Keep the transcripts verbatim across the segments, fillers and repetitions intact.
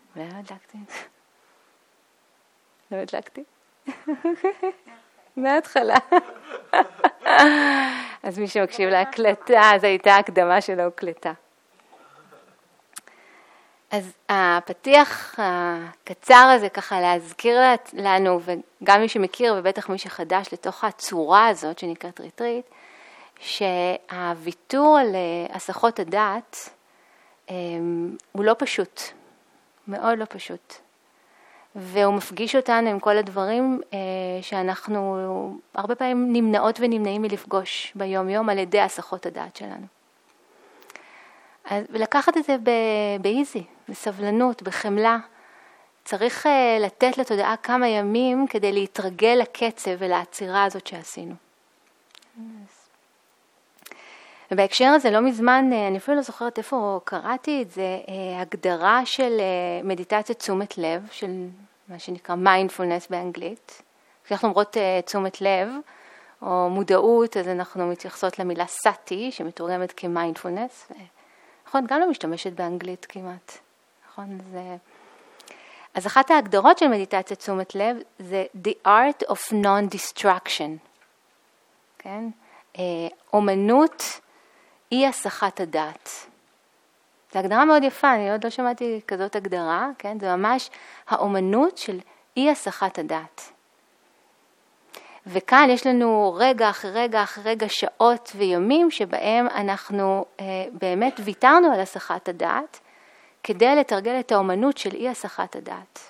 לא הדלקתי. לא הדלקתי. מההתחלה. אז מי שמקשיב להקלטה, אז הייתה הקדמה שלו הוקלטה. אז הפתיח הקצר הזה ככה להזכיר לנו, וגם מי שמכיר ובטח מי שחדש לתוך הצורה הזאת שנקראת ריטריט, שהוויתור על הסחות הדעת הוא לא פשוט, מאוד לא פשוט. והוא מפגיש אותנו עם כל הדברים שאנחנו הרבה פעמים נמנעות ונמנעים מלפגוש ביום יום על ידי הסחות הדעת שלנו. ולקחת את זה באיזי, בסבלנות, בחמלה. צריך לתת לתודעה כמה ימים כדי להתרגל לקצב ולעצירה הזאת שעשינו. ובהקשר הזה לא מזמן, אני אפילו לא זוכרת איפה קראתי את זה, הגדרה של מדיטציה תשומת לב, של מה שנקרא מיינדפולנס באנגלית. כשאנחנו אומרות תשומת לב או מודעות, אז אנחנו מתייחסות למילה סאטי, שמתורגמת כמיינדפולנס. נכון, גם לא משתמשת באנגלית כמעט. נכון, זה... אז אחת ההגדרות של מדיטציה תשומת לב זה the art of non-distraction. כן? אומנות אי הסחת הדעת. זו הגדרה מאוד יפה, אני עוד לא שמעתי כזאת הגדרה, כן? זה ממש האומנות של אי הסחת הדעת. וכאן יש לנו רגע אחרי רגע אחרי רגע שעות וימים שבהם אנחנו אה, באמת ויתרנו על הסחת הדעת כדי לתרגל את האומנות של אי הסחת הדעת.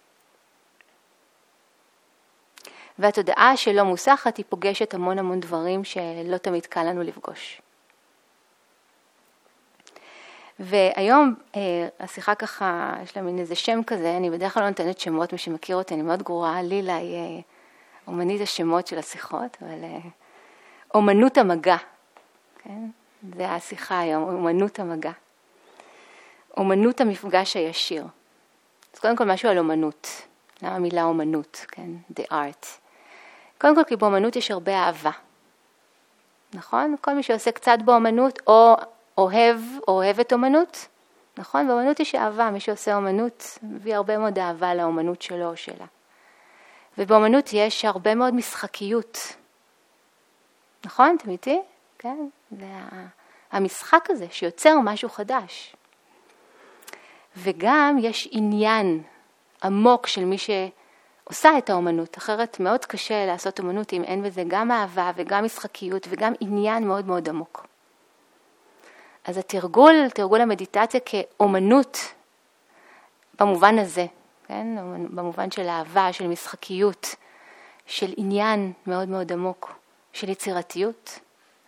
והתודעה שלא מוסחת היא פוגשת המון המון דברים שלא תמיד קל לנו לפגוש. והיום אה, השיחה ככה, יש לה מין איזה שם כזה, אני בדרך כלל לא נותנת שמות, מי שמכיר אותי, אני מאוד גרועה, לילה היא אה, אומנית השמות של השיחות, אבל אה, אומנות המגע, כן? זה השיחה היום, אומנות המגע. אומנות המפגש הישיר. אז קודם כל משהו על אומנות. למה המילה אומנות, כן? The art. קודם כל כי באומנות יש הרבה אהבה. נכון? כל מי שעושה קצת באומנות או אוהב או אוהבת אומנות, נכון? באומנות יש אהבה, מי שעושה אומנות מביא הרבה מאוד אהבה לאומנות שלו או שלה. ובאומנות יש הרבה מאוד משחקיות. נכון? אתם איתי? כן? זה המשחק הזה שיוצר משהו חדש. וגם יש עניין עמוק של מי שעושה את האומנות. אחרת מאוד קשה לעשות אומנות אם אין בזה גם אהבה וגם משחקיות וגם עניין מאוד מאוד עמוק. אז התרגול, תרגול המדיטציה כאומנות במובן הזה, כן? במובן של אהבה, של משחקיות, של עניין מאוד מאוד עמוק, של יצירתיות.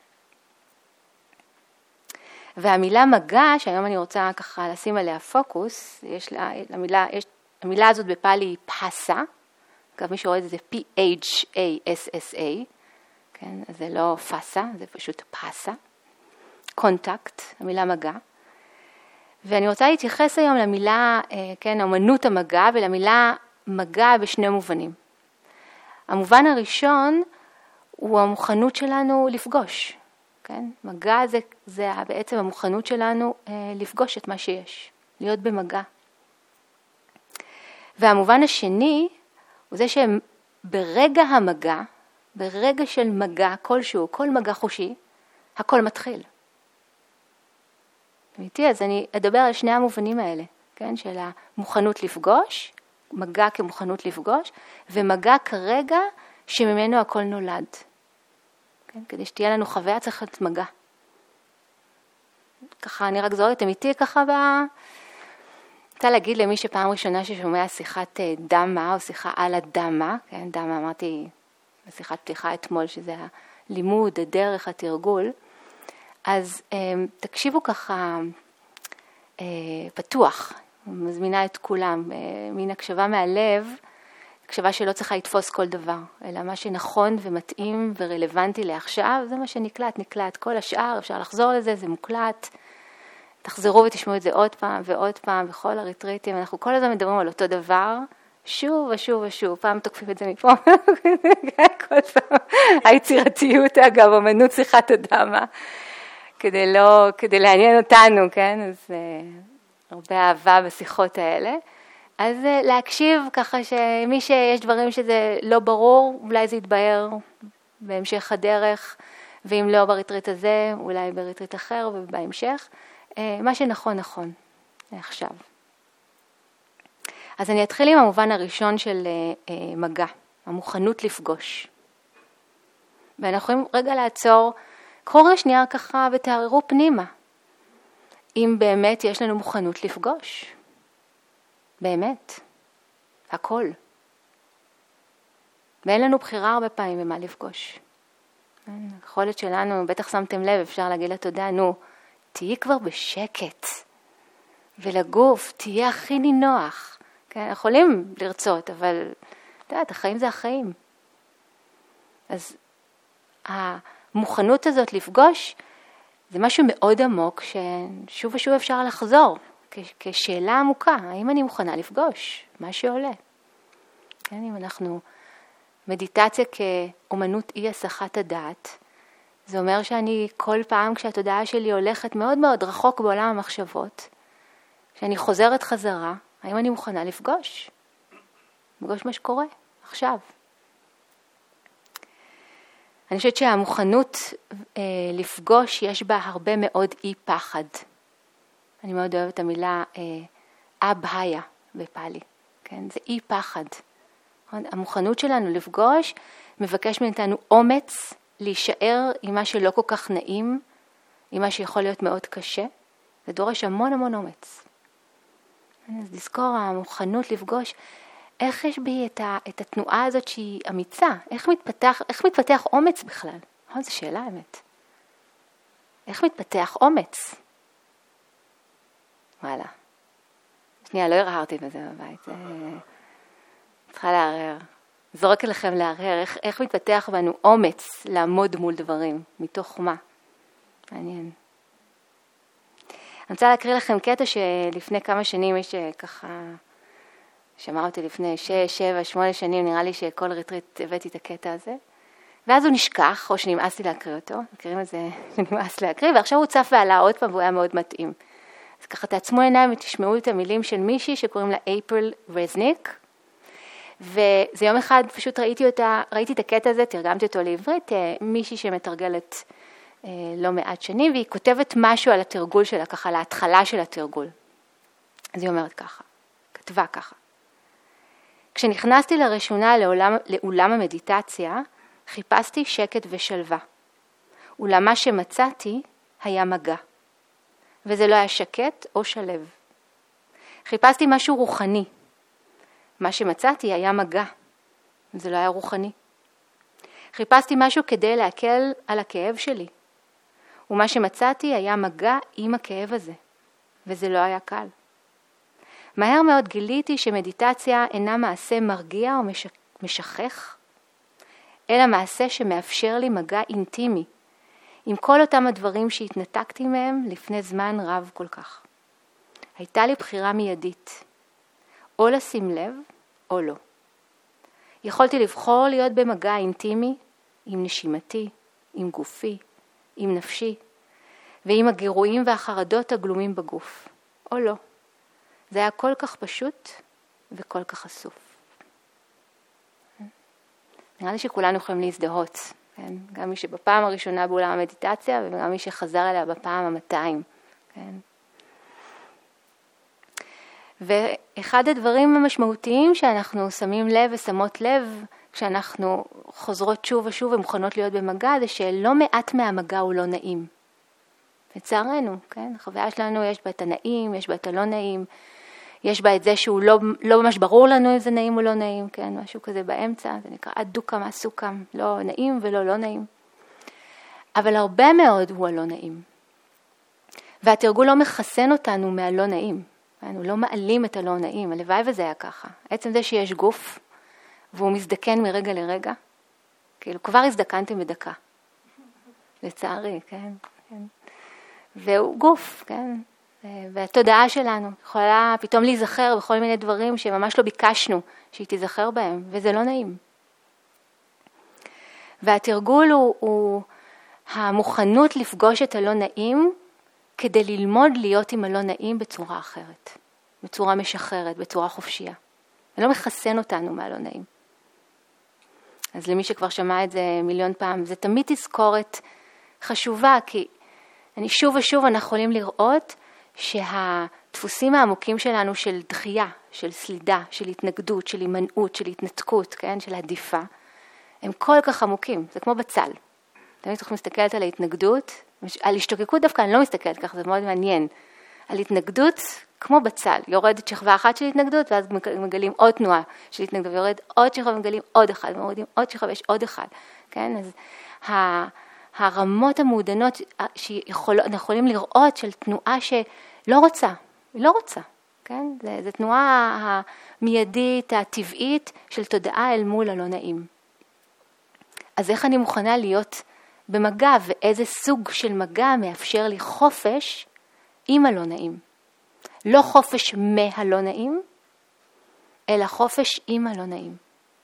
והמילה מגע, שהיום אני רוצה ככה לשים עליה פוקוס, יש לה, למילה, יש, המילה הזאת בפאלי היא פסה, אגב מי שרואה את זה P-H-A-S-S-A, כן? אז זה לא פסה, זה פשוט פסה. קונטקט, המילה מגע. ואני רוצה להתייחס היום למילה, כן, אומנות המגע, ולמילה מגע בשני מובנים. המובן הראשון הוא המוכנות שלנו לפגוש. כן? מגע זה, זה בעצם המוכנות שלנו לפגוש את מה שיש, להיות במגע. והמובן השני הוא זה שברגע המגע, ברגע של מגע כלשהו, כל מגע חושי, הכל מתחיל. אמיתי, אז אני אדבר על שני המובנים האלה, כן? של המוכנות לפגוש, מגע כמוכנות לפגוש, ומגע כרגע שממנו הכל נולד. כן? כדי שתהיה לנו חוויה צריך להיות מגע. ככה אני רק זורקת אמיתי ככה ב... רוצה להגיד למי שפעם ראשונה ששומע שיחת דמה או שיחה על הדמה, כן? דמה אמרתי בשיחת פתיחה אתמול שזה הלימוד, הדרך, התרגול, אז תקשיבו ככה פתוח, מזמינה את כולם, מין הקשבה מהלב, הקשבה שלא צריכה לתפוס כל דבר, אלא מה שנכון ומתאים ורלוונטי לעכשיו, זה מה שנקלט, נקלט. כל השאר, אפשר לחזור לזה, זה מוקלט. תחזרו ותשמעו את זה עוד פעם ועוד פעם, בכל הריטריטים. אנחנו כל הזמן מדברים על אותו דבר, שוב ושוב ושוב. פעם תוקפים את זה מפה, כל פעם. היצירתיות, אגב, אמנות שיחת הדמה, כדי לא, כדי לעניין אותנו, כן? אז הרבה אהבה בשיחות האלה. אז להקשיב ככה שמי שיש דברים שזה לא ברור, אולי זה יתבהר בהמשך הדרך, ואם לא בריטריט הזה, אולי בריטריט אחר ובהמשך. מה שנכון, נכון, עכשיו. אז אני אתחיל עם המובן הראשון של מגע, המוכנות לפגוש. ואנחנו יכולים רגע לעצור, קחו רגע שנייה ככה ותערערו פנימה. אם באמת יש לנו מוכנות לפגוש. באמת. הכל. ואין לנו בחירה הרבה פעמים במה לפגוש. היכולת שלנו, בטח שמתם לב, אפשר להגיד לה תודה, נו, תהיי כבר בשקט. ולגוף, תהיה הכי נינוח. כן, יכולים לרצות, אבל, אתה יודעת, החיים זה החיים. אז המוכנות הזאת לפגוש, זה משהו מאוד עמוק, ששוב ושוב אפשר לחזור, כשאלה עמוקה, האם אני מוכנה לפגוש? מה שעולה. כן, אם אנחנו, מדיטציה כאומנות אי הסחת הדעת, זה אומר שאני כל פעם כשהתודעה שלי הולכת מאוד מאוד רחוק בעולם המחשבות, כשאני חוזרת חזרה, האם אני מוכנה לפגוש? לפגוש מה שקורה, עכשיו. אני חושבת שהמוכנות אה, לפגוש יש בה הרבה מאוד אי פחד. אני מאוד אוהבת את המילה אה, אבהיה בפאלי. כן? זה אי פחד. המוכנות שלנו לפגוש מבקש מאיתנו אומץ להישאר עם מה שלא כל כך נעים, עם מה שיכול להיות מאוד קשה. זה דורש המון המון אומץ. אז לזכור המוכנות לפגוש, איך יש בי את, ה, את התנועה הזאת שהיא אמיצה? איך מתפתח, איך מתפתח אומץ בכלל? oh, זו שאלה האמת. איך מתפתח אומץ? וואלה. שנייה, לא הרהרתי בזה בבית. זה... צריכה להרהר. זורק לכם להרהר. איך, איך מתפתח בנו אומץ לעמוד מול דברים? מתוך מה? מעניין. אני רוצה להקריא לכם קטע שלפני כמה שנים יש ככה... שמע אותי לפני שש, שבע, שמונה שנים, נראה לי שכל ריטריט הבאתי את הקטע הזה. ואז הוא נשכח, או שנמאס לי להקריא אותו. מכירים את זה שנמאס להקריא, ועכשיו הוא צף ועלה עוד פעם, והוא היה מאוד מתאים. אז ככה תעצמו עיניים ותשמעו את המילים של מישהי שקוראים לה אפריל רזניק. וזה יום אחד, פשוט ראיתי אותה, ראיתי את הקטע הזה, תרגמתי אותו לעברית, מישהי שמתרגלת לא מעט שנים, והיא כותבת משהו על התרגול שלה, ככה, להתחלה של התרגול. אז היא אומרת ככה, כתבה ככה. כשנכנסתי לראשונה לעולם, לאולם המדיטציה, חיפשתי שקט ושלווה. אולם מה שמצאתי היה מגע. וזה לא היה שקט או שלב. חיפשתי משהו רוחני. מה שמצאתי היה מגע. וזה לא היה רוחני. חיפשתי משהו כדי להקל על הכאב שלי. ומה שמצאתי היה מגע עם הכאב הזה. וזה לא היה קל. מהר מאוד גיליתי שמדיטציה אינה מעשה מרגיע או משכך, אלא מעשה שמאפשר לי מגע אינטימי, עם כל אותם הדברים שהתנתקתי מהם לפני זמן רב כל כך. הייתה לי בחירה מיידית, או לשים לב או לא. יכולתי לבחור להיות במגע אינטימי, עם נשימתי, עם גופי, עם נפשי, ועם הגירויים והחרדות הגלומים בגוף, או לא. זה היה כל כך פשוט וכל כך חשוף. נראה לי שכולנו יכולים להזדהות, כן? גם מי שבפעם הראשונה בעולם המדיטציה וגם מי שחזר אליה בפעם המאתיים. כן? ואחד הדברים המשמעותיים שאנחנו שמים לב ושמות לב כשאנחנו חוזרות שוב ושוב ומוכנות להיות במגע, זה שלא מעט מהמגע הוא לא נעים. לצערנו, כן? החוויה שלנו יש בה את הנעים, יש בה את הלא נעים, יש בה את זה שהוא לא, לא ממש ברור לנו אם זה נעים או לא נעים, כן? משהו כזה באמצע, זה נקרא אדוקם, אסוקם, לא נעים ולא לא נעים. אבל הרבה מאוד הוא הלא נעים. והתרגול לא מחסן אותנו מהלא נעים. אנחנו לא מעלים את הלא נעים, הלוואי וזה היה ככה. עצם זה שיש גוף, והוא מזדקן מרגע לרגע, כאילו כבר הזדקנתם בדקה. לצערי, כן? כן. והוא גוף, כן? והתודעה שלנו יכולה פתאום להיזכר בכל מיני דברים שממש לא ביקשנו שהיא תיזכר בהם, וזה לא נעים. והתרגול הוא, הוא המוכנות לפגוש את הלא נעים, כדי ללמוד להיות עם הלא נעים בצורה אחרת. בצורה משחררת, בצורה חופשייה. זה לא מחסן אותנו מהלא נעים. אז למי שכבר שמע את זה מיליון פעם, זה תמיד תזכורת חשובה, כי אני שוב ושוב אנחנו יכולים לראות שהדפוסים העמוקים שלנו של דחייה, של סלידה, של התנגדות, של הימנעות, של התנתקות, כן? של עדיפה, הם כל כך עמוקים, זה כמו בצל. תמיד צריך מסתכלת על ההתנגדות, על השתוקקות דווקא אני לא מסתכלת ככה, זה מאוד מעניין. על התנגדות כמו בצל, יורדת שכבה אחת של התנגדות, ואז מגלים עוד תנועה של התנגדות, ויורד עוד שכבה, מגלים עוד אחד, ומורידים עוד שכבה, ויש עוד אחד. כן? אז הרמות המעודנות שאנחנו יכולים לראות של תנועה שלא רוצה, היא לא רוצה. כן? זו תנועה המיידית, הטבעית של תודעה אל מול הלא נעים. אז איך אני מוכנה להיות במגע, ואיזה סוג של מגע מאפשר לי חופש עם הלא נעים. לא חופש מהלא נעים, אלא חופש עם הלא נעים.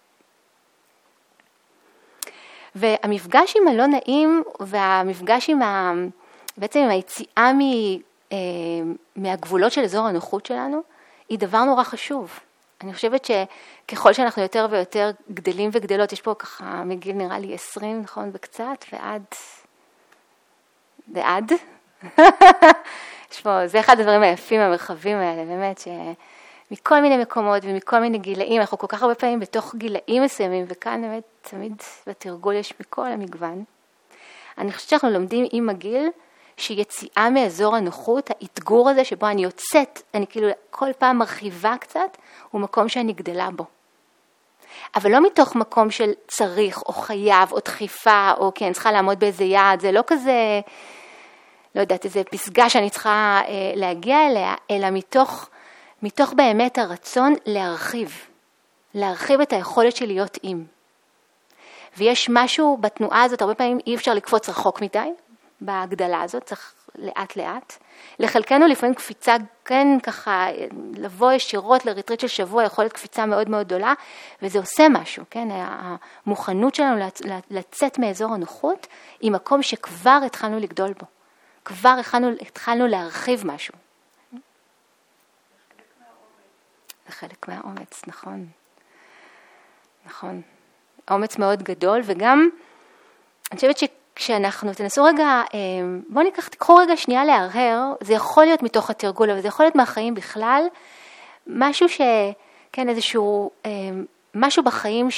והמפגש עם הלא נעים, והמפגש עם ה... בעצם עם היציאה מ... מהגבולות של אזור הנוחות שלנו, היא דבר נורא חשוב. אני חושבת שככל שאנחנו יותר ויותר גדלים וגדלות, יש פה ככה מגיל נראה לי עשרים, נכון, בקצת, ועד, ועד. יש פה, זה אחד הדברים היפים המרחבים האלה, באמת, שמכל מיני מקומות ומכל מיני גילאים, אנחנו כל כך הרבה פעמים בתוך גילאים מסוימים, וכאן באמת תמיד בתרגול יש מכל המגוון. אני חושבת שאנחנו לומדים עם הגיל, שיציאה מאזור הנוחות, האתגור הזה שבו אני יוצאת, אני כאילו כל פעם מרחיבה קצת, הוא מקום שאני גדלה בו. אבל לא מתוך מקום של צריך או חייב או דחיפה, או כן, צריכה לעמוד באיזה יעד, זה לא כזה, לא יודעת, איזה פסגה שאני צריכה אה, להגיע אליה, אלא מתוך, מתוך באמת הרצון להרחיב, להרחיב את היכולת של להיות עם. ויש משהו בתנועה הזאת, הרבה פעמים אי אפשר לקפוץ רחוק מדי, בהגדלה הזאת, צריך לאט לאט. לחלקנו לפעמים קפיצה, כן ככה, לבוא ישירות לריטריט של שבוע, יכול להיות קפיצה מאוד מאוד גדולה, וזה עושה משהו, כן? המוכנות שלנו לצאת מאזור הנוחות, היא מקום שכבר התחלנו לגדול בו. כבר התחלנו, התחלנו להרחיב משהו. זה חלק מהאומץ, נכון. נכון. אומץ מאוד גדול, וגם, אני חושבת ש... כשאנחנו, תנסו רגע, בואו ניקח, תקחו רגע שנייה להרהר, זה יכול להיות מתוך התרגול, אבל זה יכול להיות מהחיים בכלל, משהו ש, כן, איזשהו, משהו בחיים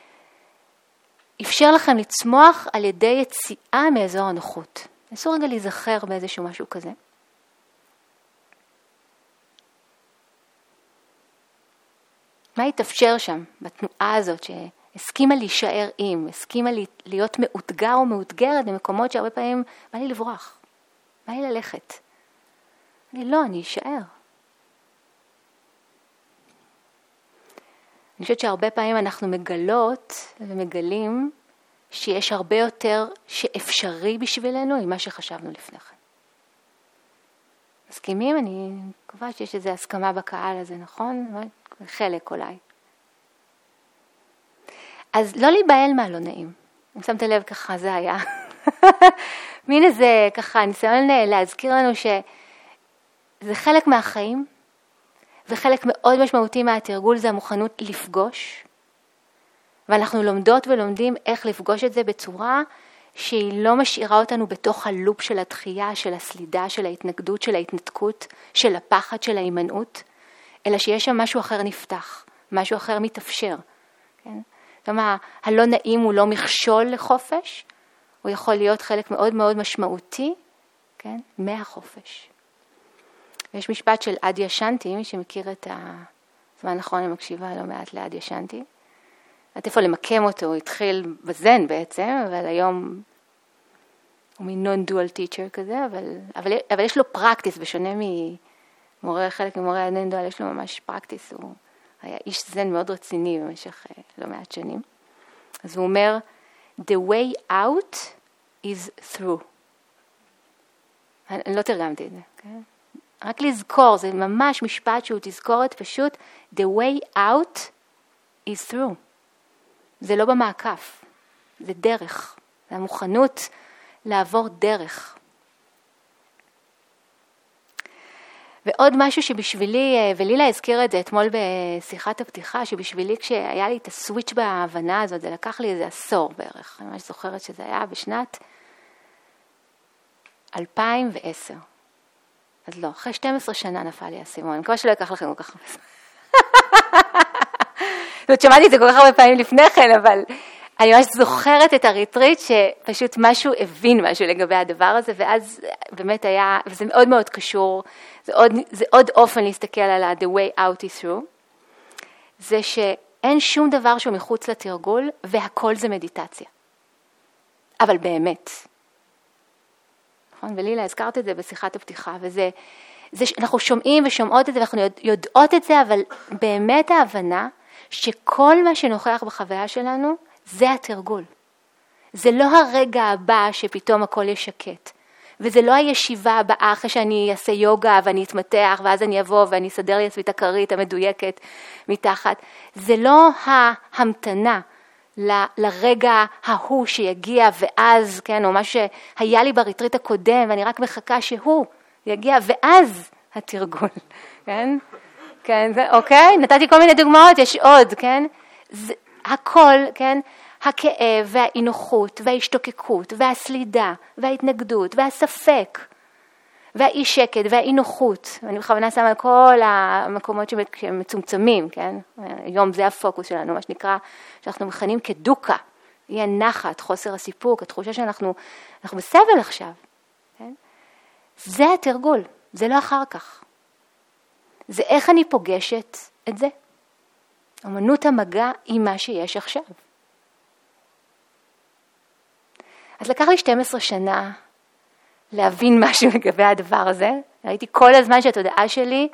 שאפשר לכם לצמוח על ידי יציאה מאזור הנוחות. תנסו רגע להיזכר באיזשהו משהו כזה. מה יתאפשר שם, בתנועה הזאת ש... הסכימה להישאר עם, הסכימה להיות מאותגר או מאותגרת במקומות שהרבה פעמים בא לי לברוח, בא לי ללכת. אני לא, אני אשאר. אני חושבת שהרבה פעמים אנחנו מגלות ומגלים שיש הרבה יותר שאפשרי בשבילנו ממה שחשבנו לפני כן. מסכימים? אני מקווה שיש איזו הסכמה בקהל הזה, נכון? חלק אולי. אז לא להיבהל מהלא נעים. אם שמת לב ככה, זה היה. מין איזה ככה, ניסיון להזכיר לנו שזה חלק מהחיים, וחלק מאוד משמעותי מהתרגול זה המוכנות לפגוש, ואנחנו לומדות ולומדים איך לפגוש את זה בצורה שהיא לא משאירה אותנו בתוך הלופ של הדחייה, של הסלידה, של ההתנגדות, של ההתנתקות, של הפחד, של ההימנעות, אלא שיש שם משהו אחר נפתח, משהו אחר מתאפשר. כן? כלומר, הלא נעים הוא לא מכשול לחופש, הוא יכול להיות חלק מאוד מאוד משמעותי, כן? מהחופש. יש משפט של אדיה שנתי, מי שמכיר את הזמן נכון, אני מקשיבה לא מעט לאדיה שנתי. את איפה למקם אותו, הוא התחיל בזן בעצם, אבל היום הוא מין non-dual teacher כזה, אבל, אבל, אבל יש לו פרקטיס, בשונה ממורה, חלק ממורה הנן-דואל, יש לו ממש פרקטיס, הוא היה איש זן מאוד רציני במשך לא מעט שנים. אז הוא אומר, the way out is through. אני לא תרגמתי את זה, כן? רק לזכור, זה ממש משפט שהוא תזכורת פשוט, the way out is through. זה לא במעקף, זה דרך, זה המוכנות לעבור דרך. ועוד משהו שבשבילי, ולילה הזכיר את זה אתמול בשיחת הפתיחה, שבשבילי כשהיה לי את הסוויץ' בהבנה הזאת, זה לקח לי איזה עשור בערך. אני ממש זוכרת שזה היה בשנת אלפיים ועשר. אז לא, אחרי שתים עשרה שנה נפל לי הסימון. אני מקווה שלא ייקח לכם כל כך הרבה זמן. זאת אומרת, שמעתי את זה כל כך הרבה פעמים לפני כן, אבל אני ממש זוכרת את הריטריט שפשוט משהו הבין משהו לגבי הדבר הזה, ואז באמת היה, וזה מאוד מאוד קשור, זה עוד, זה עוד אופן להסתכל על ה- the way out is through, זה שאין שום דבר שהוא מחוץ לתרגול, והכל זה מדיטציה. אבל באמת. נכון? ולילה, הזכרת את זה בשיחת הפתיחה, וזה, זה, אנחנו שומעים ושומעות את זה, ואנחנו יודעות את זה, אבל באמת ההבנה שכל מה שנוכח בחוויה שלנו, זה התרגול. זה לא הרגע הבא שפתאום הכל ישקט. וזה לא הישיבה הבאה אחרי שאני אעשה יוגה ואני אתמתח, ואז אני אבוא ואני אסדר לי את הכרית המדויקת מתחת. זה לא ההמתנה ל- לרגע ההוא שיגיע ואז, כן, או מה שהיה לי בריטריט הקודם, ואני רק מחכה שהוא יגיע, ואז התרגול, כן? כן, זה, אוקיי? נתתי כל מיני דוגמאות, יש עוד, כן? זה, הכל, כן? הכאב והאינוחות וההשתוקקות והסלידה וההתנגדות והספק והאי שקט והאינוחות. אני בכוונה שמה על כל המקומות שמצומצמים, כן? היום זה הפוקוס שלנו, מה שנקרא, שאנחנו מכנים כדוקה, אי הנחת, חוסר הסיפוק, התחושה שאנחנו אנחנו בסבל עכשיו, כן? זה התרגול, זה לא אחר כך. זה איך אני פוגשת את זה. אמנות המגע עם מה שיש עכשיו. אז לקח לי שתים עשרה שנה להבין משהו לגבי הדבר הזה. ראיתי כל הזמן שהתודעה שלי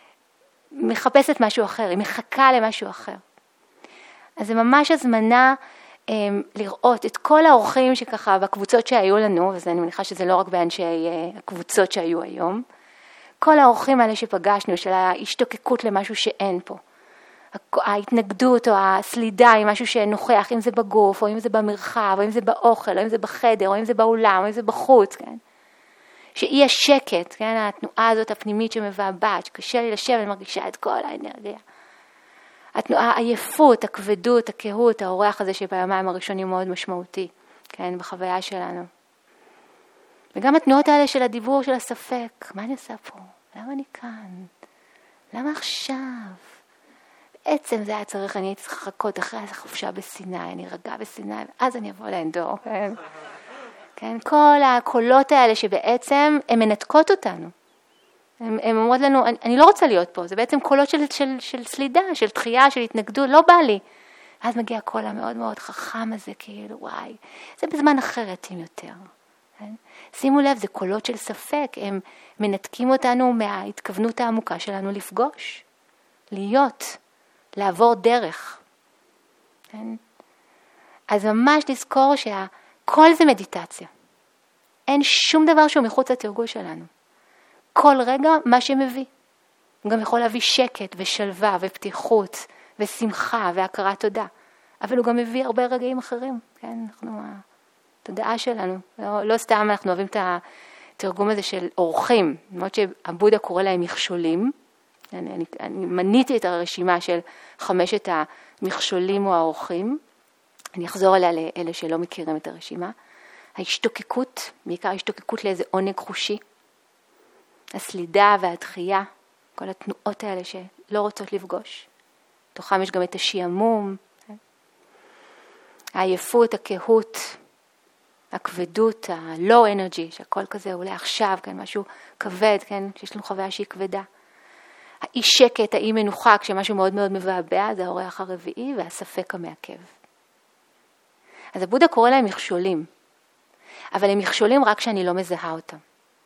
מחפשת משהו אחר, היא מחכה למשהו אחר. אז זה ממש הזמנה אה, לראות את כל האורחים שככה בקבוצות שהיו לנו, וזה אני מניחה שזה לא רק באנשי אה, הקבוצות שהיו היום, כל האורחים האלה שפגשנו, של ההשתוקקות למשהו שאין פה. ההתנגדות או הסלידה היא משהו שנוכח, אם זה בגוף, או אם זה במרחב, או אם זה באוכל, או אם זה בחדר, או אם זה באולם, או אם זה בחוץ, כן? שאי השקט, כן? התנועה הזאת הפנימית שמבעבעת, שקשה לי לשבת, אני מרגישה את כל האנרגיה. התנועה, העייפות, הכבדות, הכהות, האורח הזה שביומיים הראשונים מאוד משמעותי, כן? בחוויה שלנו. וגם התנועות האלה של הדיבור, של הספק, מה אני עושה פה? למה אני כאן? למה עכשיו? בעצם זה היה צריך, אני הייתי צריך לחכות אחרי איזו חופשה בסיני, אני רגע בסיני, ואז אני אבוא לאנדור. כן? כן? כל הקולות האלה שבעצם הן מנתקות אותנו. הן אומרות לנו, אני, אני לא רוצה להיות פה, זה בעצם קולות של, של, של סלידה, של דחייה, של התנגדות, לא בא לי. אז מגיע הקול המאוד מאוד חכם הזה, כאילו, וואי, זה בזמן אחר יתאים יותר. כן? שימו לב, זה קולות של ספק, הם מנתקים אותנו מההתכוונות העמוקה שלנו לפגוש, להיות, לעבור דרך. כן? אז ממש לזכור שהכל זה מדיטציה. אין שום דבר שהוא מחוץ לתרגול שלנו. כל רגע מה שמביא. הוא גם יכול להביא שקט ושלווה ופתיחות ושמחה והכרת תודה. אבל הוא גם מביא הרבה רגעים אחרים. כן? אנחנו, התודעה שלנו. לא, לא סתם אנחנו אוהבים את התרגום הזה של אורחים. למרות שהבודה קורא להם מכשולים. אני, אני, אני מניתי את הרשימה של חמשת המכשולים או האורחים. אני אחזור עליה לאלה שלא מכירים את הרשימה. ההשתוקקות, בעיקר ההשתוקקות לאיזה עונג חושי. הסלידה והדחייה, כל התנועות האלה שלא רוצות לפגוש. תוכם יש גם את השיעמום, העייפות, הכהות, הכבדות, ה-low energy, שהכל כזה אולי עכשיו, כן, משהו כבד, כן, שיש לנו חוויה שהיא כבדה. האי שקט, האי מנוחה, כשמשהו מאוד מאוד מבעבע, זה האורח הרביעי, והספק המעכב. אז הבודה קורא להם מכשולים, אבל הם מכשולים רק כשאני לא מזהה אותם.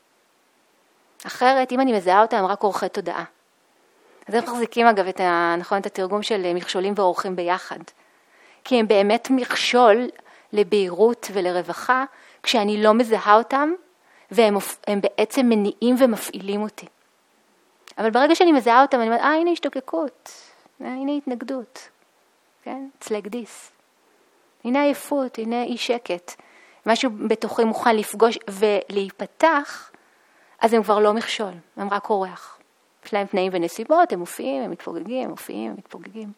אחרת, אם אני מזהה אותם, הם רק אורחי תודעה. אז הם מחזיקים אגב את, ה, נכון, את התרגום של מכשולים ואורחים ביחד. כי הם באמת מכשול לבהירות ולרווחה, כשאני לא מזהה אותם, והם הם בעצם מניעים ומפעילים אותי. אבל ברגע שאני מזהה אותם, אני אומרת, אה, הנה השתוקקות, אה, הנה התנגדות. כן? It's like this. הנה עייפות, הנה אי שקט. משהו בתוכי מוכן לפגוש ולהיפתח, אז הם כבר לא מכשול, הם רק אורח. יש להם תנאים ונסיבות, הם מופיעים, הם מתפוגגים, הם מופיעים, הם מתפוגגים.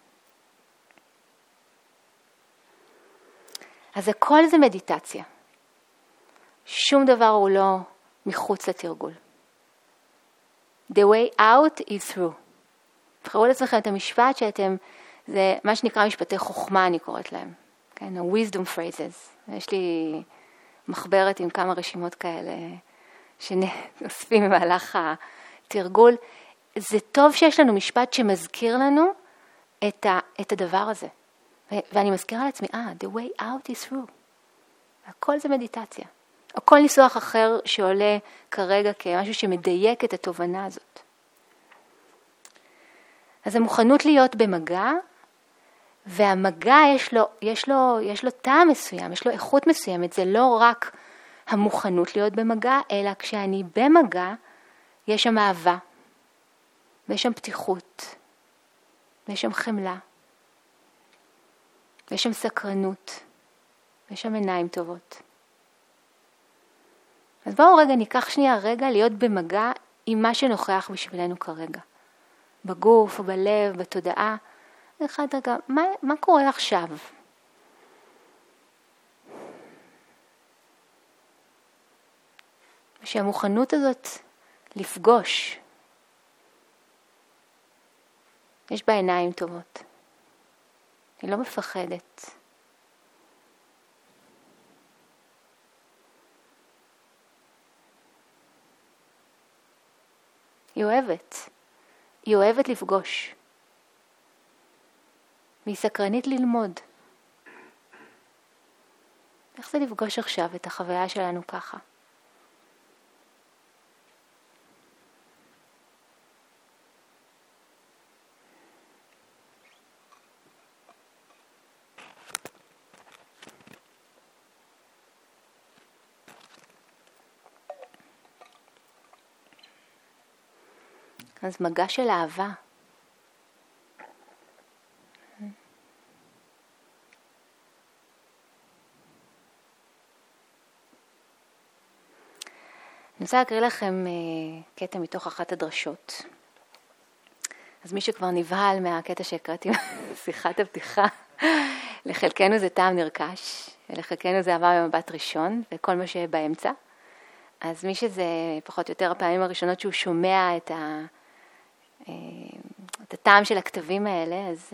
אז הכל זה מדיטציה. שום דבר הוא לא מחוץ לתרגול. The way out is through. תבחרו לעצמכם את המשפט שאתם, זה מה שנקרא משפטי חוכמה, אני קוראת להם. כן, ה-wisdom phrases. יש לי מחברת עם כמה רשימות כאלה שנוספים במהלך התרגול. זה טוב שיש לנו משפט שמזכיר לנו את, ה, את הדבר הזה. ו- ואני מזכירה לעצמי, אה, the way out is through. הכל זה מדיטציה. או כל ניסוח אחר שעולה כרגע כמשהו שמדייק את התובנה הזאת. אז המוכנות להיות במגע, והמגע יש לו, יש לו, יש לו טעם מסוים, יש לו איכות מסוימת. זה לא רק המוכנות להיות במגע, אלא כשאני במגע, יש שם אהבה, ויש שם פתיחות, ויש שם חמלה, ויש שם סקרנות, ויש שם עיניים טובות. אז בואו רגע, ניקח שנייה רגע להיות במגע עם מה שנוכח בשבילנו כרגע. בגוף, בלב, בתודעה. אחד רגע, מה, מה קורה עכשיו? שהמוכנות הזאת לפגוש, יש בה עיניים טובות. היא לא מפחדת. היא אוהבת. היא אוהבת לפגוש. והיא סקרנית ללמוד. איך זה לפגוש עכשיו את החוויה שלנו ככה? אז מגע של אהבה. אני רוצה להקריא לכם קטע מתוך אחת הדרשות. אז מי שכבר נבהל מהקטע שהקראתי בשיחת הפתיחה, לחלקנו זה טעם נרכש, לחלקנו זה עבר במבט ראשון, וכל מה שבאמצע. אז מי שזה פחות או יותר הפעמים הראשונות שהוא שומע את, ה, את הטעם של הכתבים האלה, אז,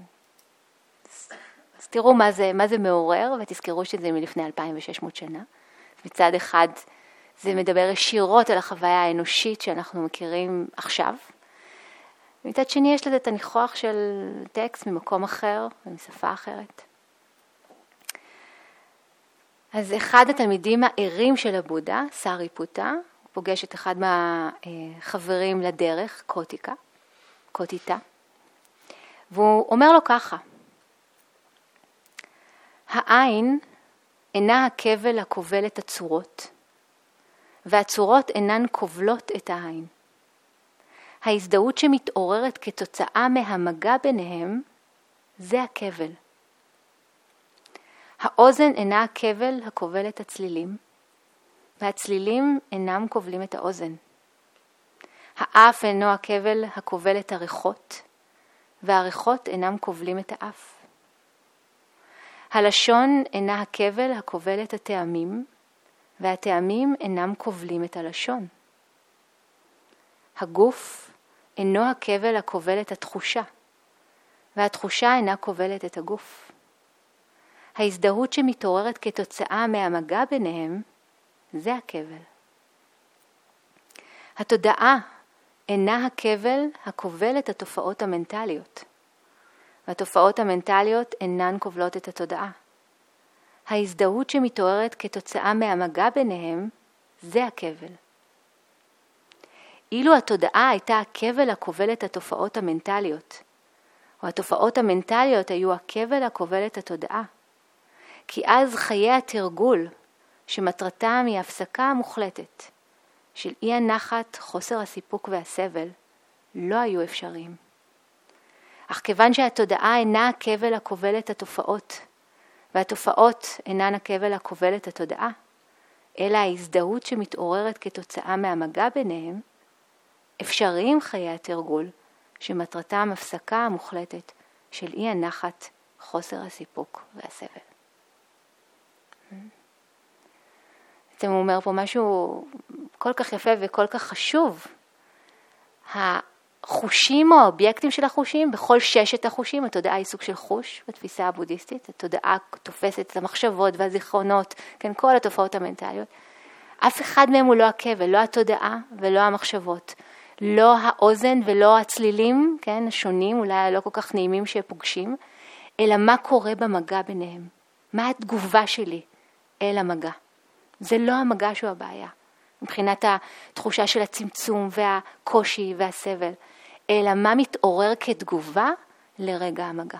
אז תראו מה זה, מה זה מעורר, ותזכרו שזה מלפני אלפיים ושש מאות שנה. מצד אחד זה מדבר ישירות על החוויה האנושית שאנחנו מכירים עכשיו. מצד שני יש לזה את הניחוח של טקסט ממקום אחר ומשפה אחרת. אז אחד התלמידים הערים של הבודה, סאריפוטה, הוא פוגש את אחד מהחברים לדרך, קוטיקה, קוטיטה, והוא אומר לו ככה, העין אינה הכבל הכובל את הצורות, והצורות אינן כובלות את העין. ההזדהות שמתעוררת כתוצאה מהמגע ביניהם, זה הכבל. האוזן אינה הכבל הכובל את הצלילים, והצלילים אינם כובלים את האוזן. האף אינו הכבל הכובל את הריחות, והריחות אינם כובלים את האף. הלשון אינה הכבל הכובל את הטעמים, והטעמים אינם כובלים את הלשון. הגוף אינו הכבל הכובל את התחושה, והתחושה אינה כובלת את הגוף. ההזדהות שמתעוררת כתוצאה מהמגע ביניהם, זה הכבל. התודעה אינה הכבל הכובל את התופעות המנטליות, והתופעות המנטליות אינן כובלות את התודעה. ההזדהות שמתעוררת כתוצאה מהמגע ביניהם, זה הכבל. אילו התודעה הייתה הכבל הכובל את התופעות המנטליות, או התופעות המנטליות היו הכבל הכובל את התודעה, כי אז חיי התרגול, שמטרתם היא הפסקה המוחלטת, של אי הנחת, חוסר הסיפוק והסבל, לא היו אפשריים. אך כיוון שהתודעה אינה הכבל הכובל את התופעות, והתופעות אינן הכבל הכובל את התודעה, אלא ההזדהות שמתעוררת כתוצאה מהמגע ביניהם, אפשריים חיי התרגול, שמטרתם הפסקה מוחלטת של אי הנחת, חוסר הסיפוק והסבל. בעצם הוא אומר פה משהו כל כך יפה וכל כך חשוב. החושים או האובייקטים של החושים, בכל ששת החושים, התודעה היא סוג של חוש בתפיסה הבודהיסטית, התודעה תופסת את המחשבות והזיכרונות, כן, כל התופעות המנטליות. אף אחד מהם הוא לא הכבל, לא התודעה ולא המחשבות, לא האוזן ולא הצלילים, כן, השונים, אולי לא כל כך נעימים שפוגשים, אלא מה קורה במגע ביניהם, מה התגובה שלי אל המגע. זה לא המגע שהוא הבעיה, מבחינת התחושה של הצמצום והקושי והסבל, אלא מה מתעורר כתגובה לרגע המגע.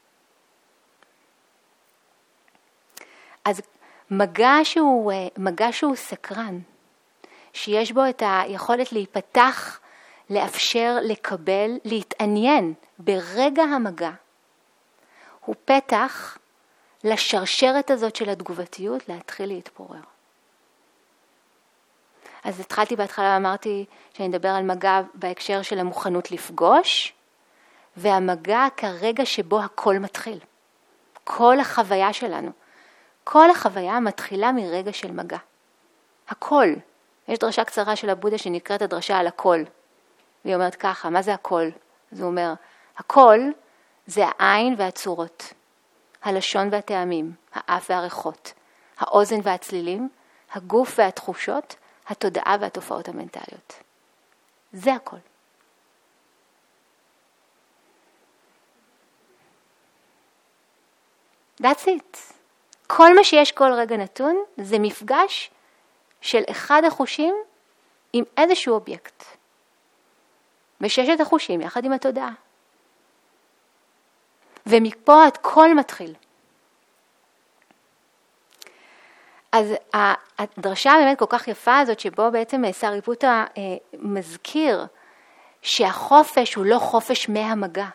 אז מגע שהוא, מגע שהוא סקרן, שיש בו את היכולת להיפתח, לאפשר, לקבל, להתעניין ברגע המגע, הוא פתח לשרשרת הזאת של התגובתיות להתחיל להתפורר. אז התחלתי בהתחלה, אמרתי שאני אדבר על מגע בהקשר של המוכנות לפגוש, והמגע כרגע שבו הכל מתחיל. כל החוויה שלנו. כל החוויה מתחילה מרגע של מגע. הכל. יש דרשה קצרה של הבודה שנקראת הדרשה על הכל. והיא אומרת ככה, מה זה הכל? אז הוא אומר, הכל זה העין והצורות, הלשון והטעמים, האף והריחות, האוזן והצלילים, הגוף והתחושות, התודעה והתופעות המנטליות. זה הכל. That's it. כל מה שיש כל רגע נתון זה מפגש של אחד החושים עם איזשהו אובייקט. וששת החושים יחד עם התודעה. ומפה את כל מתחיל. אז הדרשה באמת כל כך יפה הזאת, שבו בעצם סריפוטה מזכיר שהחופש הוא לא חופש מהמגע.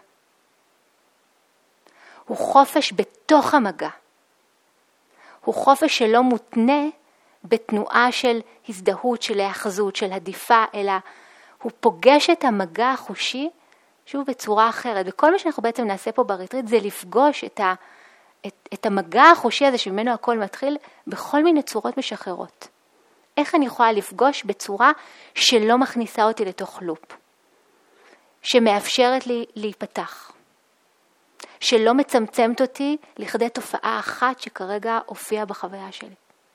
הוא חופש בתוך המגע. הוא חופש שלא מותנה בתנועה של הזדהות, של להחזות, של עדיפה, אלא הוא פוגש את המגע החושי, שוב בצורה אחרת. וכל מה שאנחנו בעצם נעשה פה בריטריט זה לפגוש את ה... את, את המגע החושי הזה שממנו הכל מתחיל בכל מיני צורות משחררות. איך אני יכולה לפגוש בצורה שלא מכניסה אותי לתוך לופ, שמאפשרת לי להיפתח, שלא מצמצמת אותי לכדי תופעה אחת שכרגע הופיעה בחוויה שלי.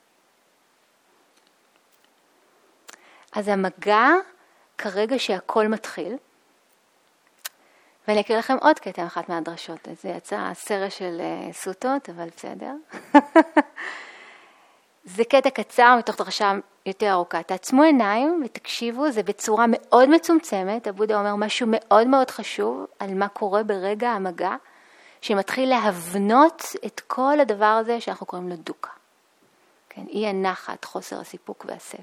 אז המגע כרגע שהכל מתחיל, ואני אקריא לכם עוד קטע אחת מהדרשות. זה יצא סרט של סוטות, אבל בסדר. זה קטע קצר מתוך דרשה יותר ארוכה. תעצמו עיניים ותקשיבו, זה בצורה מאוד מצומצמת. הבודה אומר משהו מאוד מאוד חשוב על מה קורה ברגע המגע, שמתחיל להבנות את כל הדבר הזה שאנחנו קוראים לו דוקה. כן, אי הנחת, חוסר הסיפוק והסבל.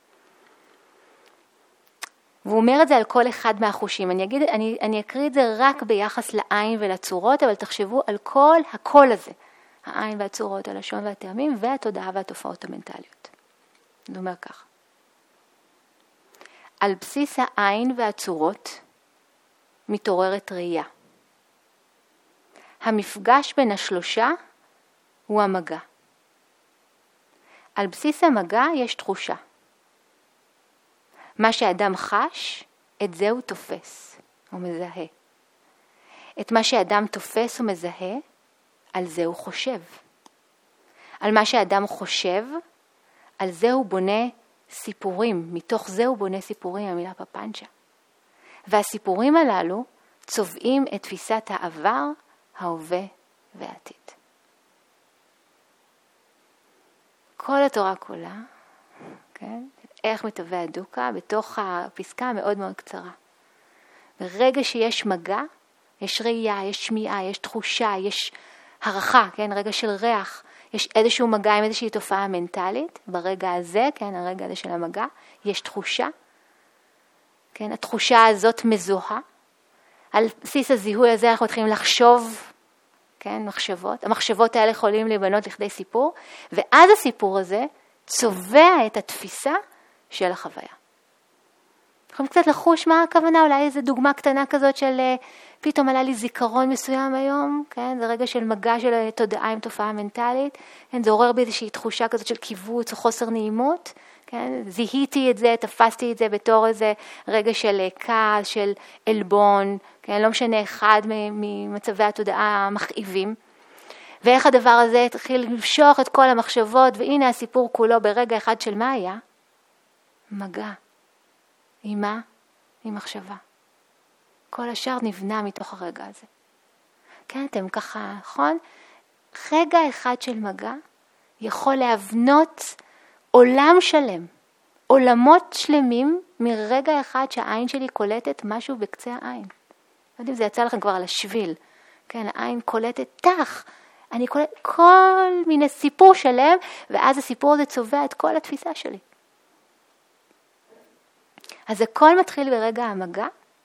והוא אומר את זה על כל אחד מהחושים. אני אגיד, אני, אני אקריא את זה רק ביחס לעין ולצורות, אבל תחשבו על כל הקול הזה. העין והצורות, הלשון והטעמים, והתודעה והתופעות המנטליות. זה אומר כך. על בסיס העין והצורות מתעוררת ראייה. המפגש בין השלושה הוא המגע. על בסיס המגע יש תחושה. מה שאדם חש, את זה הוא תופס, הוא מזהה. את מה שאדם תופס ומזהה, על זה הוא חושב. על מה שאדם חושב, על זה הוא בונה סיפורים. מתוך זה הוא בונה סיפורים, המילה פפנצ'ה. והסיפורים הללו צובעים את תפיסת העבר, ההווה והעתיד. כל התורה כולה, כן? איך מתהווה הדוקה בתוך הפסקה המאוד מאוד קצרה. ברגע שיש מגע, יש ראייה, יש שמיעה, יש תחושה, יש הרחה, כן? רגע של ריח, יש איזשהו מגע עם איזושהי תופעה מנטלית, ברגע הזה, כן? הרגע הזה של המגע, יש תחושה, כן? התחושה הזאת מזוהה, על בסיס הזיהוי הזה אנחנו מתחילים לחשוב, כן? מחשבות, המחשבות האלה יכולים להיבנות לכדי סיפור, ואז הסיפור הזה צובע את התפיסה של החוויה. יכולים קצת לחוש מה הכוונה, אולי איזו דוגמה קטנה כזאת של פתאום עלה לי זיכרון מסוים היום, כן? זה רגע של מגע של תודעה עם תופעה מנטלית, כן? זה עורר בי איזושהי תחושה כזאת של קיבוץ או חוסר נעימות, כן? זיהיתי את זה, תפסתי את זה בתור איזה רגע של כעס, של אלבון, כן? לא משנה אחד ממצבי התודעה המכאיבים. ואיך הדבר הזה התחיל למשוך את כל המחשבות, והנה הסיפור כולו ברגע אחד של מה היה? מגע. עם מה? עם מחשבה. כל השאר נבנה מתוך הרגע הזה. כן, אתם ככה, נכון? רגע אחד של מגע יכול להבנות עולם שלם, עולמות שלמים מרגע אחד שהעין שלי קולטת משהו בקצה העין. לא יודעים, זה יצא לכם כבר על השביל. כן, העין קולטת תח. אני קולטת כל מיני סיפור שלם, ואז הסיפור הזה צובע את כל התפיסה שלי. אז הכל מתחיל ברגע המגע,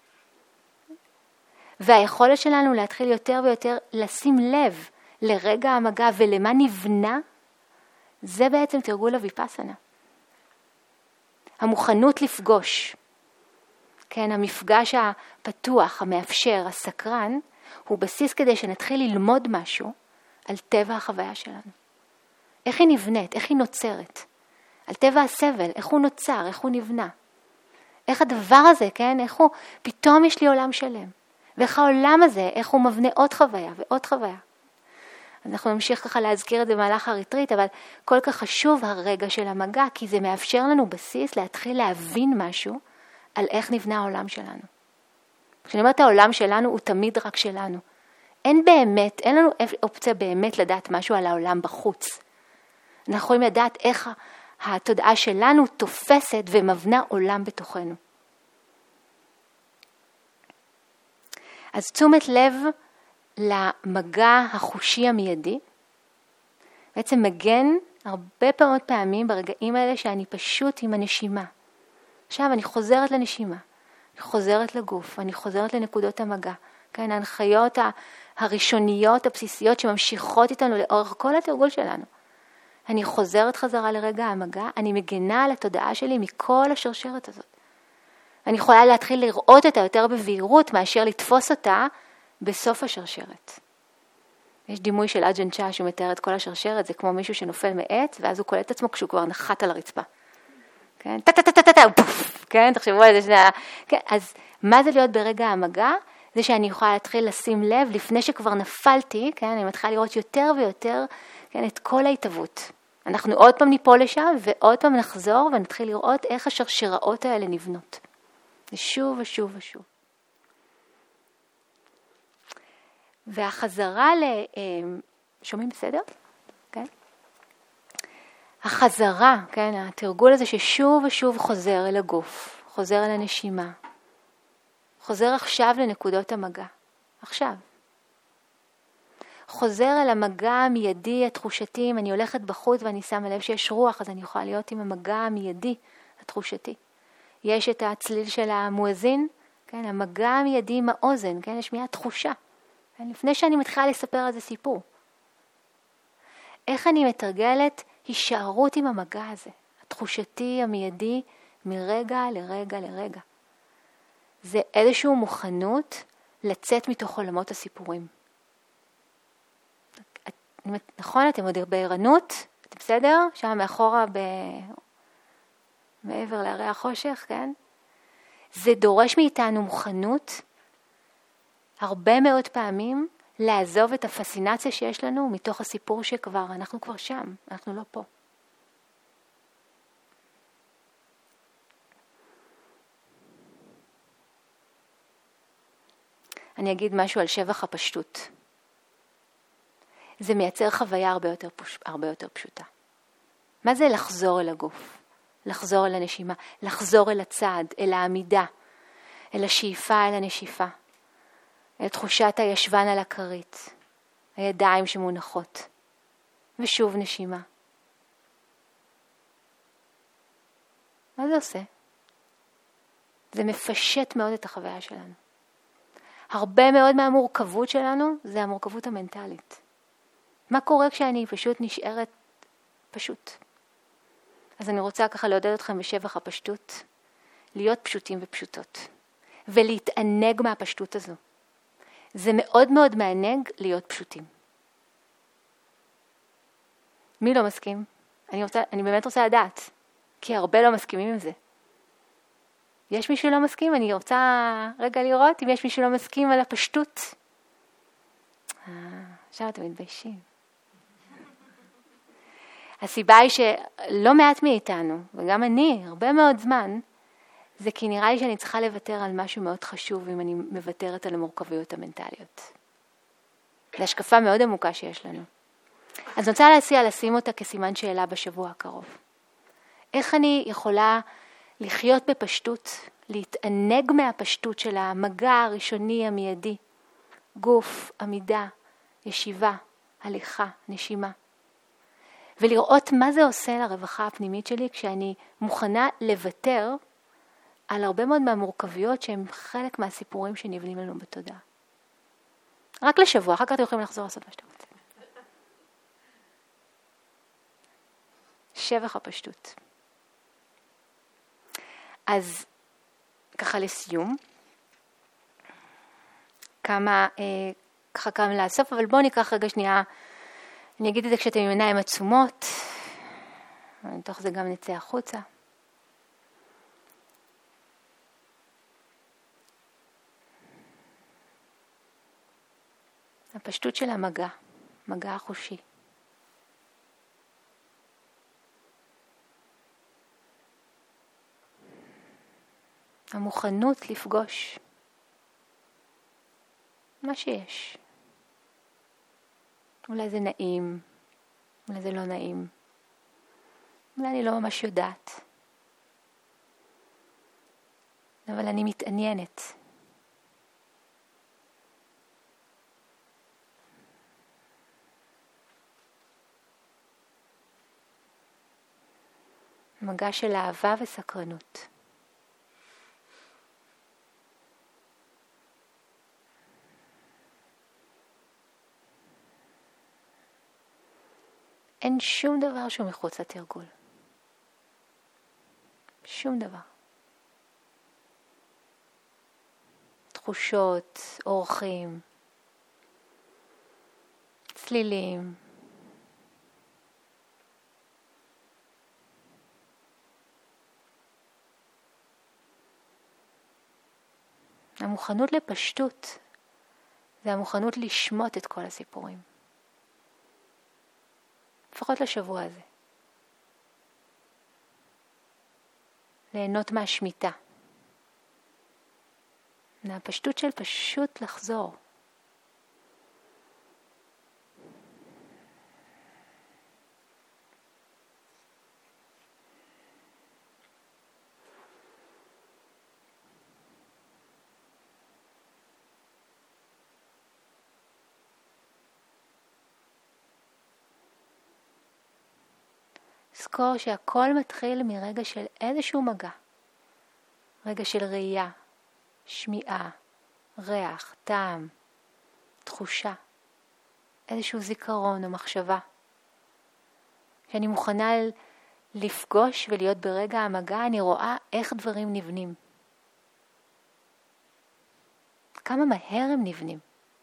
והיכולת שלנו להתחיל יותר ויותר לשים לב לרגע המגע ולמה נבנה, זה בעצם תרגול הוויפאסנה. המוכנות לפגוש, כן, המפגש הפתוח, המאפשר, הסקרן, הוא בסיס כדי שנתחיל ללמוד משהו על טבע החוויה שלנו. איך היא נבנית, איך היא נוצרת, על טבע הסבל, איך הוא נוצר, איך הוא נבנה. איך הדבר הזה, כן, איך הוא, פתאום יש לי עולם שלם. ואיך העולם הזה, איך הוא מבנה עוד חוויה ועוד חוויה. אנחנו נמשיך ככה להזכיר את זה במהלך הריטריט, אבל כל כך חשוב הרגע של המגע, כי זה מאפשר לנו בסיס להתחיל להבין משהו על איך נבנה העולם שלנו. כשאני אומרת העולם שלנו, הוא תמיד רק שלנו. אין באמת, אין לנו אופציה באמת לדעת משהו על העולם בחוץ. אנחנו יכולים לדעת איך התודעה שלנו תופסת ומבנה עולם בתוכנו. אז תשומת לב למגע החושי המיידי, בעצם מגן הרבה פעמים פעמים ברגעים האלה שאני פשוט עם הנשימה. עכשיו אני חוזרת לנשימה, אני חוזרת לגוף, אני חוזרת לנקודות המגע. כן, ההנחיות הראשוניות, הבסיסיות שממשיכות איתנו לאורך כל התרגול שלנו. אני חוזרת חזרה לרגע המגע, אני מגנה על התודעה שלי מכל השרשרת הזאת. אני יכולה להתחיל לראות אותה יותר בבהירות מאשר לתפוס אותה בסוף השרשרת. יש דימוי של אג'ן צ'ה שהוא מתאר את כל השרשרת, זה כמו מישהו שנופל מעץ, ואז הוא קולט את עצמו כשהוא כבר נחת על הרצפה. כן, טה-טה-טה-טה-טה, פוף, כן, תחשבו על זה שנייה. כן, אז מה זה להיות ברגע המגע? זה שאני יכולה להתחיל לשים לב, לפני שכבר נפלתי, כן, אני מתחילה לראות יותר ויותר, כן, את כל ההתאבות. אנחנו עוד פעם ניפול לשם, ועוד פעם נחזור, ונתחיל לראות איך השרשראות האלה נבנות. ושוב ושוב ושוב. והחזרה ל... שומעים בסדר? כן? החזרה, כן, התרגול הזה ששוב ושוב חוזר אל הגוף, חוזר אל הנשימה, חוזר עכשיו לנקודות המגע. עכשיו. חוזר אל המגע המיידי, התחושתי, אם אני הולכת בחוץ ואני שמה לב שיש רוח, אז אני יכולה להיות עם המגע המיידי, התחושתי. יש את הצליל של המואזין, כן, המגע המיידי עם האוזן, כן, יש מיד תחושה. כן, לפני שאני מתחילה לספר על זה סיפור. איך אני מתרגלת הישארות עם המגע הזה, התחושתי המיידי מרגע לרגע לרגע. זה איזושהי מוכנות לצאת מתוך עולמות הסיפורים. נכון, אתם עוד בערנות, אתם בסדר? שם מאחורה ב... מעבר להרי החושך, כן? זה דורש מאיתנו מוכנות הרבה מאוד פעמים לעזוב את הפסינציה שיש לנו מתוך הסיפור שכבר, אנחנו כבר שם, אנחנו לא פה. אני אגיד משהו על שבח הפשטות. זה מייצר חוויה הרבה יותר, פוש... הרבה יותר פשוטה. מה זה לחזור אל הגוף? לחזור אל הנשימה, לחזור אל הצד, אל העמידה, אל השאיפה, אל הנשיפה, אל תחושת הישבן על הכרית, הידיים שמונחות, ושוב נשימה. מה זה עושה? זה מפשט מאוד את החוויה שלנו. הרבה מאוד מהמורכבות שלנו זה המורכבות המנטלית. מה קורה כשאני פשוט נשארת פשוט? אז אני רוצה ככה לעודד אתכם בשבח הפשטות, להיות פשוטים ופשוטות, ולהתענג מהפשטות הזו. זה מאוד מאוד מענג להיות פשוטים. מי לא מסכים? אני, רוצה, אני באמת רוצה לדעת, כי הרבה לא מסכימים עם זה. יש מישהו לא מסכים? אני רוצה רגע לראות אם יש מישהו לא מסכים על הפשטות. אה, עכשיו אתם מתביישים. הסיבה היא שלא מעט מאיתנו, וגם אני, הרבה מאוד זמן, זה כי נראה לי שאני צריכה לוותר על משהו מאוד חשוב אם אני מוותרת על המורכבויות המנטליות. זו השקפה מאוד עמוקה שיש לנו. אז אני רוצה להציע לשים אותה כסימן שאלה בשבוע הקרוב. איך אני יכולה לחיות בפשטות, להתענג מהפשטות של המגע הראשוני המיידי, גוף, עמידה, ישיבה, הליכה, נשימה. ולראות מה זה עושה לרווחה הפנימית שלי כשאני מוכנה לוותר על הרבה מאוד מהמורכבויות שהם חלק מהסיפורים שנבנים לנו בתודעה. רק לשבוע, אחר כך אתם יכולים לחזור לעשות מה שאתם רוצים. שבח הפשטות. אז ככה לסיום, כמה, אה, ככה כמה לאסוף, אבל בואו ניקח רגע שנייה, אני אגיד את זה כשאתם עם עיניים עצומות, מתוך זה גם נצא החוצה. הפשטות של המגע, מגע החושי. המוכנות לפגוש מה שיש. אולי זה נעים, אולי זה לא נעים, אולי אני לא ממש יודעת. אבל אני מתעניינת. מגע של אהבה וסקרנות. אין שום דבר שהוא מחוץ לתרגול. שום דבר. תחושות, אורחים, צלילים. המוכנות לפשטות זה המוכנות לשמוט את כל הסיפורים. לפחות לשבוע הזה. ליהנות מהשמיטה. מהפשטות של פשוט לחזור. זכור שהכל מתחיל מרגע של איזשהו מגע. רגע של ראייה, שמיעה, ריח, טעם, תחושה, איזשהו זיכרון או מחשבה. כשאני מוכנה לפגוש ולהיות ברגע המגע, אני רואה איך דברים נבנים. כמה מהר הם נבנים.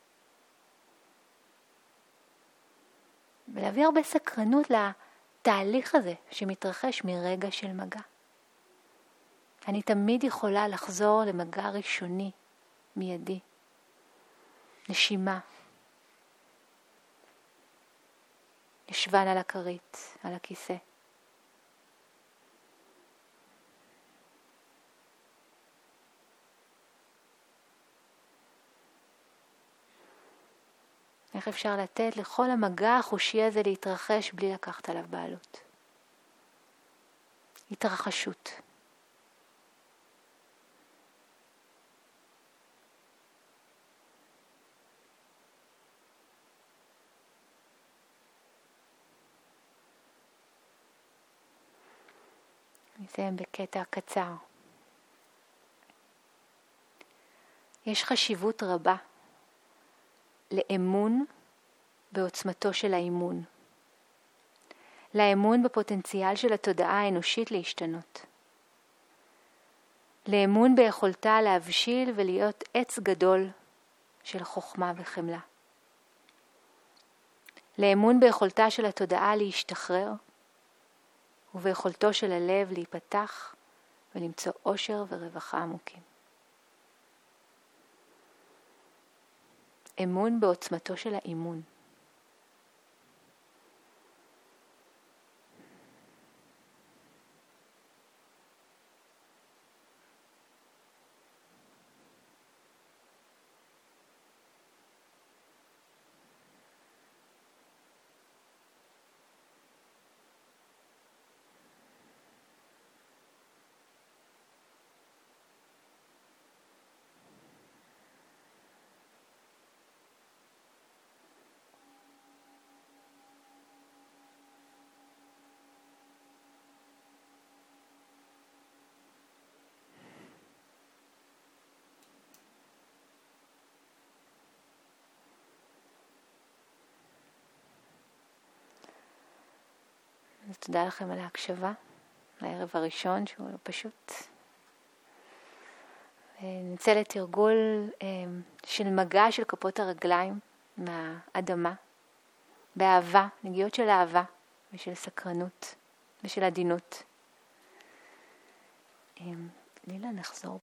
ולהביא הרבה סקרנות לתהליך הזה שמתרחש מרגע של מגע. אני תמיד יכולה לחזור למגע ראשוני, מיידי. נשימה. ישבן על הכרית, על הכיסא. איך אפשר לתת לכל המגע החושי הזה להתרחש בלי לקחת עליו בעלות? התרחשות. נסיים בקטע קצר. יש חשיבות רבה לאמון בעוצמתו של האימון. לאמון בפוטנציאל של התודעה האנושית להשתנות. לאמון ביכולתה להבשיל ולהיות עץ גדול של חוכמה וחמלה. לאמון ביכולתה של התודעה להשתחרר, וביכולתו של הלב להיפתח ולמצוא אושר ורווחה עמוקים. אמון בעוצמתו של האימון. אז תודה לכם על ההקשבה, לערב הראשון שהוא פשוט. נצא לתרגול של מגע של כפות הרגליים מהאדמה, באהבה, נגיעות של אהבה ושל סקרנות ושל עדינות. לילה, נחזור.